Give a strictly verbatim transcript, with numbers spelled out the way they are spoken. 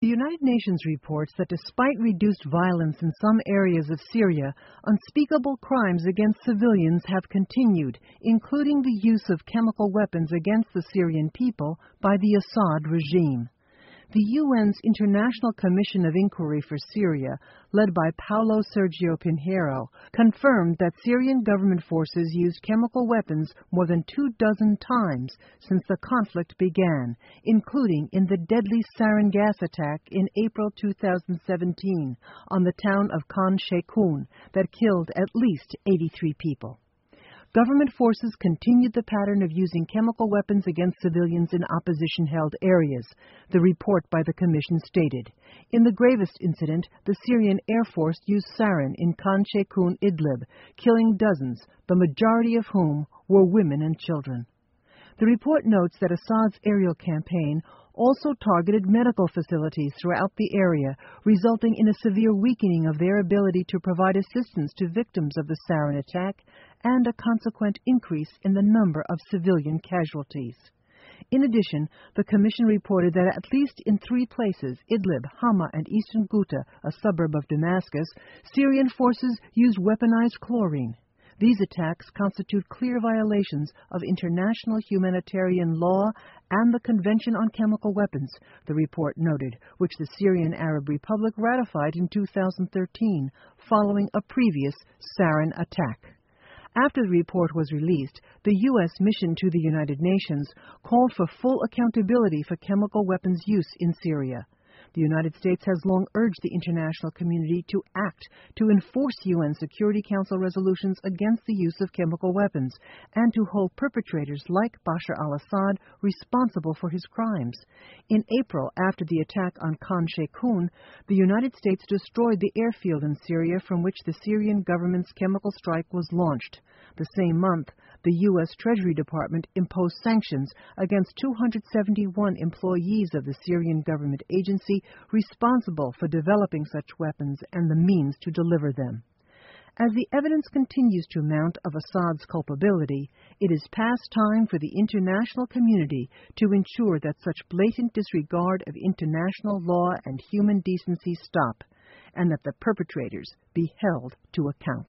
The United Nations reports that despite reduced violence in some areas of Syria, unspeakable crimes against civilians have continued, including the use of chemical weapons against the Syrian people by the Assad regime. The U N's International Commission of Inquiry for Syria, led by Paulo Sergio Pinheiro, confirmed that Syrian government forces used chemical weapons more than two dozen times since the conflict began, including in the deadly sarin gas attack in April two thousand seventeen on the town of Khan Sheikhoun that killed at least eighty-three people. Government forces continued the pattern of using chemical weapons against civilians in opposition-held areas, the report by the Commission stated. In the gravest incident, the Syrian Air Force used sarin in Khan Sheikhoun, Idlib, killing dozens, the majority of whom were women and children. The report notes that Assad's aerial campaign also targeted medical facilities throughout the area, resulting in a severe weakening of their ability to provide assistance to victims of the sarin attack and a consequent increase in the number of civilian casualties. In addition, the Commission reported that at least in three places, Idlib, Hama, and eastern Ghouta, a suburb of Damascus, Syrian forces used weaponized chlorine. These attacks constitute clear violations of international humanitarian law and the Convention on Chemical Weapons, the report noted, which the Syrian Arab Republic ratified in two thousand thirteen, following a previous sarin attack. After the report was released, the U S mission to the United Nations called for full accountability for chemical weapons use in Syria. The United States has long urged the international community to act to enforce U N Security Council resolutions against the use of chemical weapons and to hold perpetrators like Bashar al-Assad responsible for his crimes. In April, after the attack on Khan Sheikhoun, the United States destroyed the airfield in Syria from which the Syrian government's chemical strike was launched. The same month, the U S Treasury Department imposed sanctions against two hundred seventy-one employees of the Syrian government agency responsible for developing such weapons and the means to deliver them. As the evidence continues to mount of Assad's culpability, it is past time for the international community to ensure that such blatant disregard of international law and human decency stop, and that the perpetrators be held to account.